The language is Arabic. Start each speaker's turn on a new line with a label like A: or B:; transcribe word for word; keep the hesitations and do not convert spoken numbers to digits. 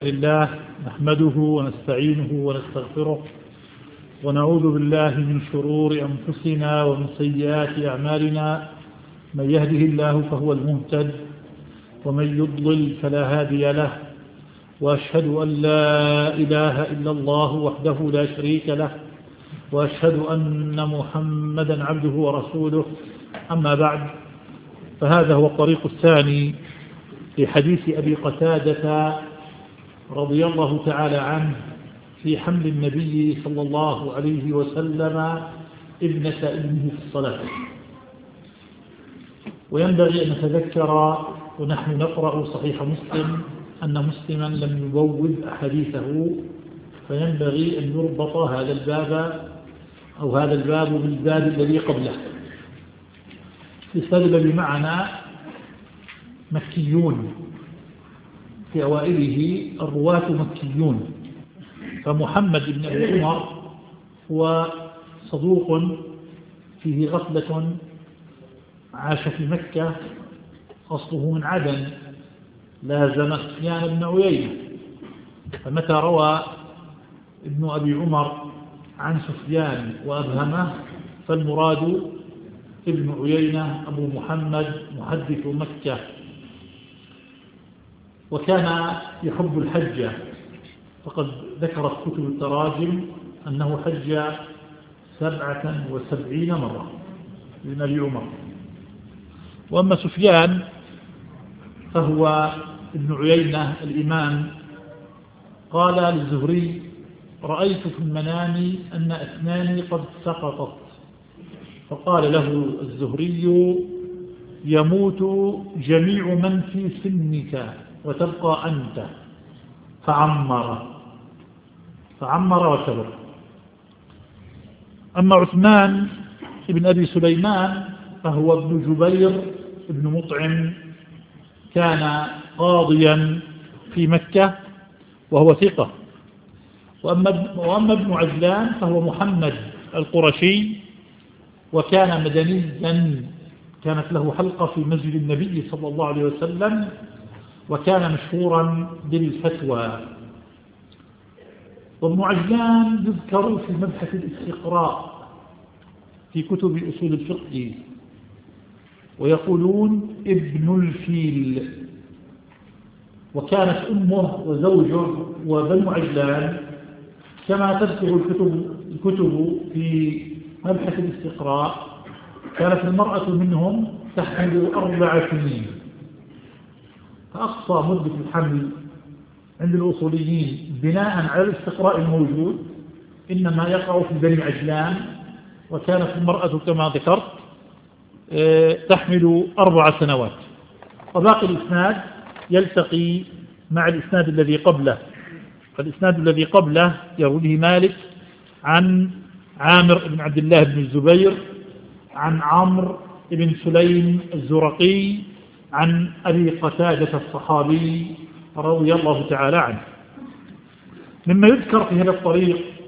A: لله نحمده ونستعينه ونستغفره ونعوذ بالله من شرور أنفسنا ومن سيئات أعمالنا. من يهده الله فهو المهتد ومن يضلل فلا هادي له، وأشهد أن لا إله إلا الله وحده لا شريك له، وأشهد أن محمدا عبده ورسوله. أما بعد، فهذا هو الطريق الثاني في حديث أبي قتادة رضي الله تعالى عنه في حمل النبي صلى الله عليه وسلم ابنة ابنه في الصلاة. وينبغي أن نتذكر ونحن نقرأ صحيح مسلم أن مسلما لم يبوب أحاديثه، فينبغي أن يربط هذا الباب أو هذا الباب بالباب الذي قبله. الإسناد الذي معنا مكيون، في أوائله الرواة مكيون، فمحمد بن أبي عمر هو صدوق فيه غفلة، عاش في مكة، أصله من عدن، لازم سفيان بن عيينة، فمتى روى ابن أبي عمر عن سفيان وأبهمه فالمراد ابن عيينة أبو محمد محدث مكة. وكان يحب الحج، فقد ذكرت كتب التراجم أنه حج سبعة وسبعين مرة ابن أبي عمر. وأما سفيان فهو ابن عيينة الإمام، قال للزهري: رأيت في المنام أن أسناني قد سقطت. فقال له الزهري: يموت جميع من في سنك وتبقى أنت. فعمر فعمر وكبر. أما عثمان ابن أبي سليمان فهو ابن جبير ابن مطعم، كان قاضيا في مكة وهو ثقة. وأما, وأما ابن عجلان فهو محمد القرشي، وكان مدنيا، كانت له حلقة في مسجد النبي صلى الله عليه وسلم، وكان مشهورا بالفتوى. وابن عجلان يذكر في مبحث الاستقراء في كتب أصول الفقه، ويقولون ابن الفيل. وكانت أمه وزوجه وبنو عجلان كما تذكر الكتب, الكتب في مبحث الاستقراء، كانت المرأة منهم تحمل أربع سنين. فأقصى مدة الحمل عند الأصوليين بناء على الاستقراء الموجود إنما يقع في بني عجلان، وكانت المرأة كما ذكرت تحمل أربع سنوات. وباقي الإسناد يلتقي مع الإسناد الذي قبله. فالإسناد الذي قبله يرويه مالك عن عامر بن عبد الله بن الزبير عن عمرو بن سليم الزرقي عن أبي قتادة الصحابي رضي الله تعالى عنه. مما يذكر في هذا الطريق